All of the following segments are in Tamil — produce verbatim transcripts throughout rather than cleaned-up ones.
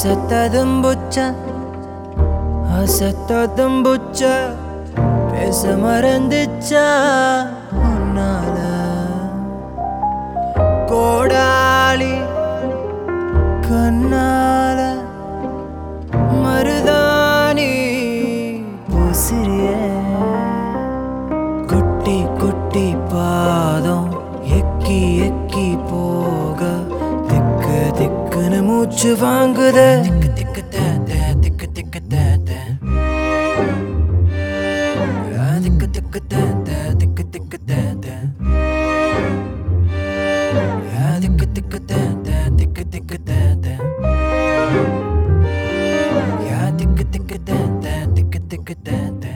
அசத்ததும் புச்ச அசத்ததும் புச்ச பேச மறந்துச்சா உன்னால கோடாலி கண்ணால மருதாணி பூசிரியே குட்டி குட்டி பாதம் எக்கி எக்கி போக திக்கு திக்குன்னு மூச்சு வாங்குதே திக்கு திக்கு தேத்த திக்கு திக்கு தேத்த திக்கு திக்கு தேத்த திக்கு திக்கு தேத்த திக்கு திக்கு தேத்த திக்கு திக்கு தேத்த திக்கு திக்கு தேத்த திக்கு திக்கு தேத்த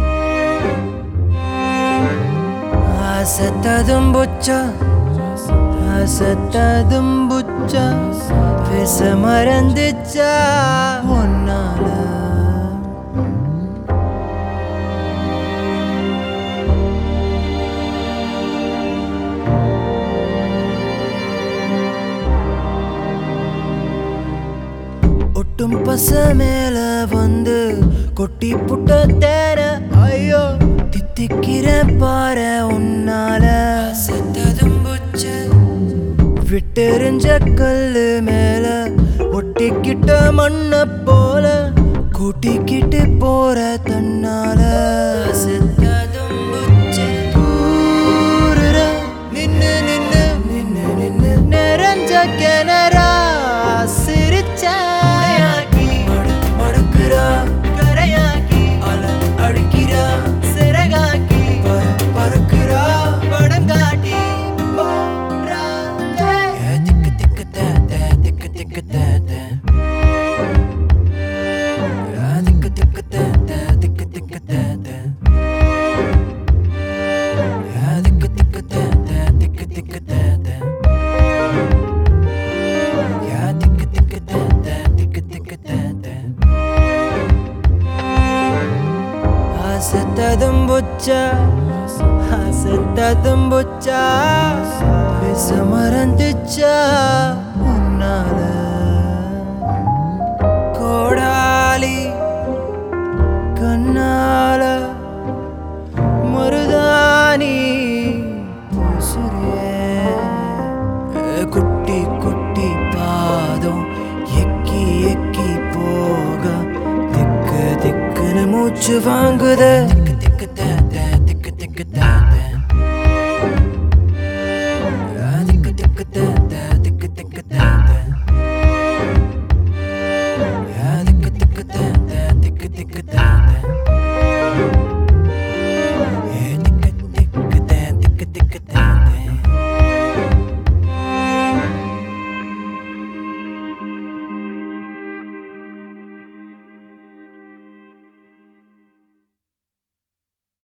அசத்ததும் புச்சா அசத்ததும் புச்சா பேச மறந்துச்சா உன்னால ஒட்டும் பச மேல வந்து கொட்டி புட்ட தேர ஐயோ தித்திக்கிற பாரு உன்னால அசத்ததும் புச்ச விட்டெறிஞ்ச கல்லு மேல ஒட்டிக்கிட்ட மண்ண போல கூட்டிக்கிட்டு போற தன்னால அசத்ததும் புச்ச தூருற நின்னு நின்னு நின்னு நின்னு நிறைஞ்ச கிணறா சிரிச்ச மடுக்குறா கரையாக்கி அல அடிக்கிறா சிறகாக்கி பறக்குறா படம் காட்டி திக்கு திக்கு தேத்த திக்கு திக்கு தேத்த திக்கு திக்கு தேத்த திக்கு திக்கு தேத்த திக்கு திக்கு தேத்த திக்கு திக்கு தேத்த திக்கு திக்கு தேத்த திக்கு திக்கு தேத்த அசத்ததும் புச்சா அசத்ததும் புச்சா பேச மறந்துச்சா உன்னால கோடாலி கண்ணால மருதாணி பூசுறியே குட்டி குட்டி பாதம் எக்கி எக்கி போக திக்கு திக்குன்னு மூச்சு வாங்குதே திக்கு திக்கு